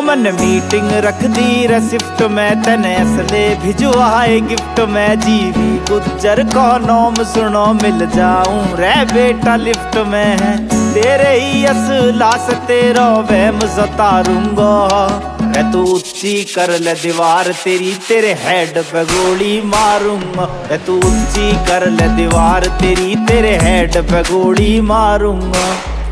मन मीटिंग रख दी रेसिप्ट में, तेने असले भिजवाए गिफ्ट में। जीवी गुज्जर को नाम सुनो, मिल जाऊं रे बेटा लिफ्ट में। तेरे ही असला से तेरा वहम सतारूंगा रे, तू ऊंची कर ले दीवार तेरी, तेरे हेड पे गोली मारूंगा रे। तू ऊंची कर ले दीवार तेरी, तेरे हेड पे गोली मारूंगा।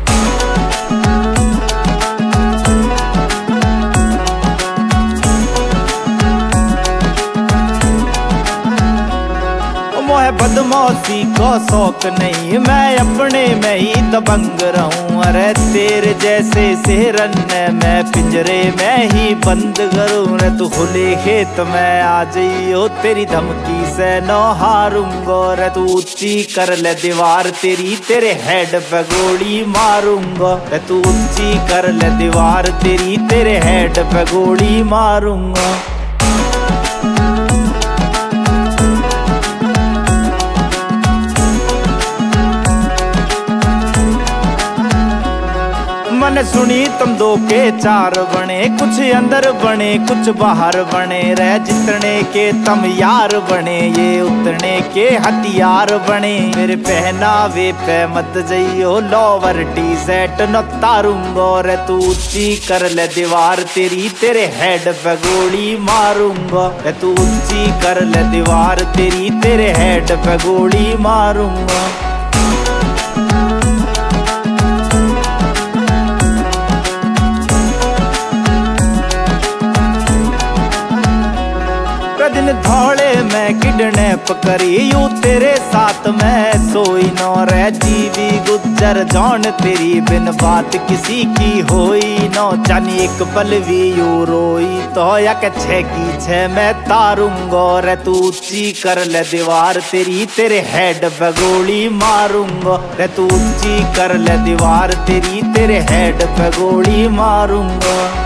मोहे बदमाशी को शौक नहीं, मैं अपने में ही दबंग रहूं। अरे तेरे जैसे शेरन मैं पिंजरे में ही बंद करूं रे। तू खुले खेत में आ जाइयो, तेरी धमकी से न हारूंगा रे। तू ऊंची कर ले दीवार तेरी, तेरे हेड पे गोली मारूंगा रे। तू ऊंची कर ले दीवार तेरी, तेरे हेड पे गोली मारूंगा। मन सुनी तुम दो के चार बने, कुछ अंदर बने कुछ बाहर बने रे। जितने के तुम यार बने, ये उतने के हथियार बने। मेरे पहनावे पे मत जइयो, लोवर टी शर्ट न तारूंगा रे। तू ऊंची कर ले दीवार तेरी, तेरे हेड पे गोली मारूंगा रे। तू ऊंची कर ले दीवार तेरी, तेरे हेड पे गोली मारूंगा। दिन धौले मैं किडनैप करी, यूं तेरे साथ मैं सोई न रे। जीवी गुज्जर जान तेरी, बिन बात किसी की होई न। जानी एक पल भी यूं रोई तो या के छह की छह मैं तारूंगा रे। तू ऊंची कर ले दीवार तेरी, तेरे हेड पे गोली मारूंगा रे। तू ऊंची कर ले दीवार तेरी, तेरे हेड पे गोली मारूंगा।